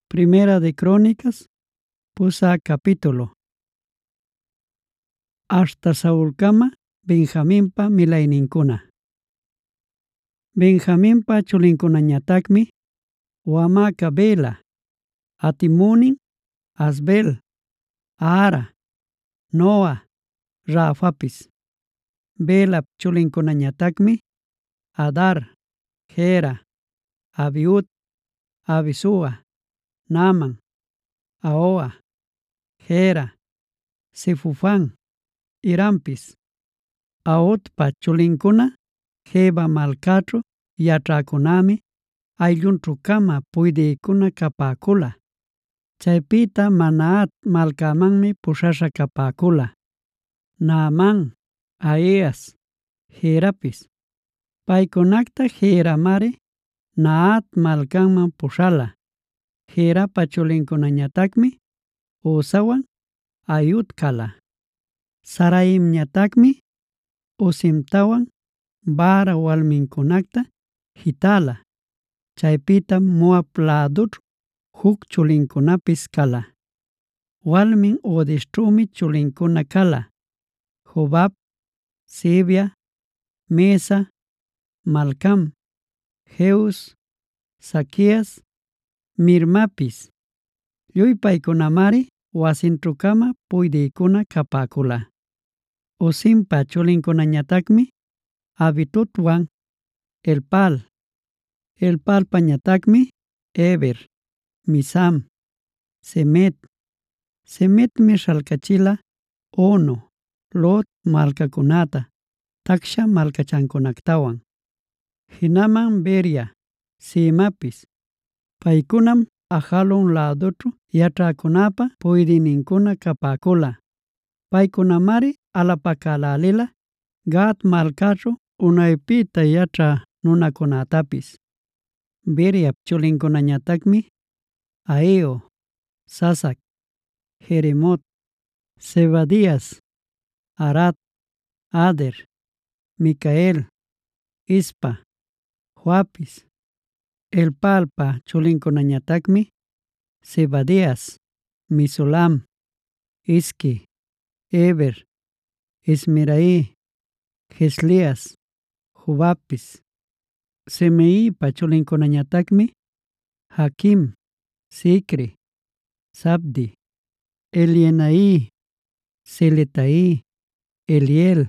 Primera de Crónicas, pusa capítulo. Hasta Saulkama, Benjaminpa milayninkuna. Benjaminpa chulinkunañataqmi, Wamaka Bela, Atimunin, Asbel, Ara, Noa, Rafapis. Bela chulinkunañataqmi, Adar, Gera, Abiud, Abisua, Naaman, Ahoa, Gera, Sefufan, Irampis. Aotpa chulinkuna, Geba malkaćhu yaćhakunami, ayllunćhukama puydïkuna kapaakula. Chaypita Manaat malkamanmi pushasha kapaakula. Naaman, Ahias, Gerapis. Paykunakta Geramari Naat malkanman pushala. Gerapa chulinkunañataqmi Uzawan Ayud kala. Saraimñataqmi Usimtawan Bara walminkunakta hitala. Chaypita Moab ladućhu huk chulinkunapis kala. Walmin Odishćhumi chulinkuna kala. Jobab, Sibia, Mesa, Malcam, Jeus, Saquias, Mirmapis. Lluy paykunamari wasinćhukama puydïkuna kapaakula. Usimpa chulinkunañataqmi Abitubwan Elpal. Elpalpañataqmi Eber, Misam, Semet. Semetmi shalkachila Ono, Lot malkakunata, taksha malkachankunaktawan. Hinaman Beria, Simapis. Paykunam Ajalon ladućhu yaćhakunapa puydïninkuna kapaakula. Paykunamari alapakalälila Gad malkaćhu unaypita yaćha nunakunatapis. Beriap chulinkunañataqmi Ahio, Sasak, Jeremot, Zebadías, Arad, Ader, Micael, Ispa, Joapis. Elpalpa chulinkunañataqmi Zebadías, Misulam, Isqui, Eber, Ismerai, Jeslias, Jobapis. Semeipa chulinkunañataqmi Hakim, Sicri, Sabdi, Elienai, Seletai, Eliel,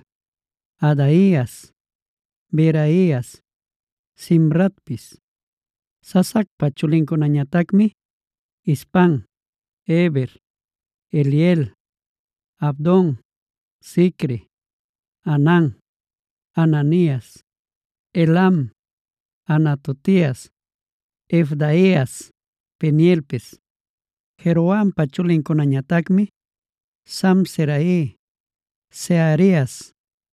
Adaías, Beraías, Simratpis. Sasakpa chulinkunañataqmi Ispan, Eber, Eliel, Abdon, Sicri, Anán, Ananías, Elam, Anatotías, Efdaías, Penielpis. Jeroampa chulinkunañataqmi Samserai, Searías,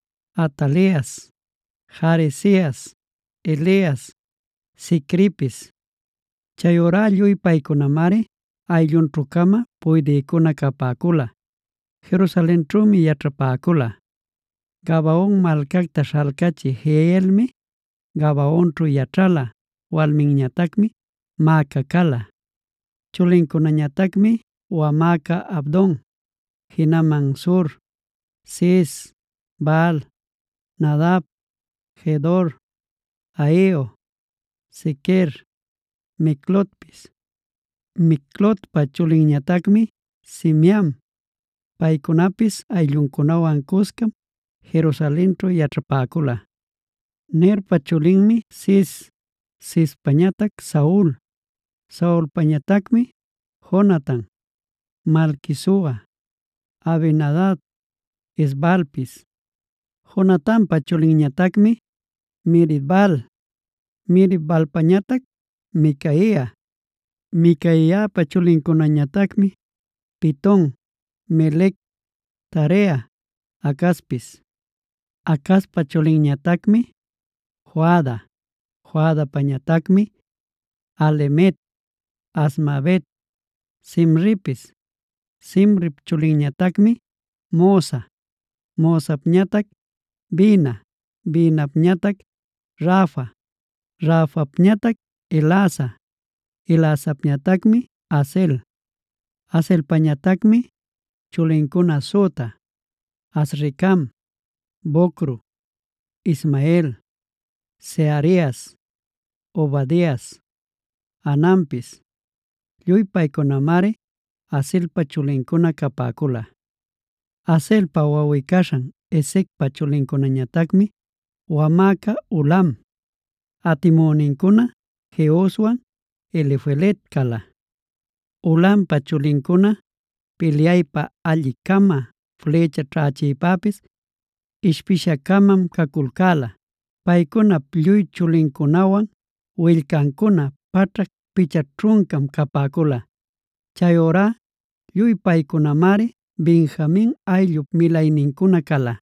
Atalías, Jaresías, Elías, Sicripis. Chayura lluy paykunamari ayllunćhukama puydïkuna kapaakula. Jerusalenćhumi yaćhapaakula. Gabaon malkakta shalkachi Jehielmi Gabaonćhu yaćhala, walminñataqmi Maaca kala. Chulinkunañataqmi Wamaka Abdon, hinaman Sur, Cis, Baal, Nadab, Gedor, Ahio, Sequer, Miklotpis. Miklotpa chulinñataqmi Simeam. Paykunapis ayllunkunawan kuskam Jerusalenćhu yaćhapaakula. Nerpa chulinmi Cis, Cispañataq Saul. Saulpañataqmi Jonatan, Malquisua, Abinadab, Esbalpis. Jonatanpa chulinñataqmi Miribal. Miribalpañataq Micaía. Micaíapa chulinkunañataqmi Pitón, Melec, Tarea, Acaspis. Acaspa chulinñataqmi Joada. Joadapañataqmi Alemet, Asmavet, Simripis. Simrip chulinñataqmi Mosa. Mosapñataq Bina. Binapñataq Rafa. Rafapñataq Elasa. Elasapñataqmi Asel. Aselpañatacmi chulinkuna Sota, Azricam, Bocru, Ismael, Searías, Obadias, Anampis. Lluy paykunamari Aselpa chulinkuna kapakula. Aselpa wawi kashan Esecpa chulinkunañatacmi Wamaca, Ulam. Atimoninkuna Jeoswan, Elifelet kala. Ulampa chulinkuna peleaypa allikama flecha ch'achiypapis ishpishakamam kakulkala. Paykunap lluy chulinkunawan willkankuna pach'ak picha trunkam kapakula. Chayura lluy paykunamari Benjamin ayllup milayninkuna kala.